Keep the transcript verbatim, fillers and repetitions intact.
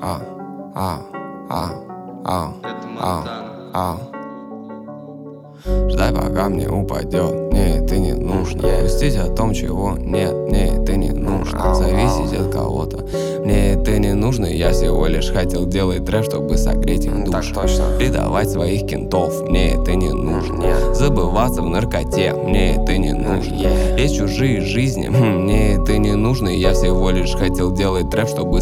а, а, а, а, Это а, Монтана. а. Ждай, пока мне упадет, мне это не нужно. Грустить о том, чего нет, мне это не нужно. Зависеть от кого-то, мне это не нужно. Я всего лишь хотел делать трэп, чтобы согреть их души. Предавать своих кентов, мне это не нужно. Забываться в наркоте, мне это не нужно. Есть чужие жизни, мне это не нужно. Я всего лишь хотел делать трэп, чтобы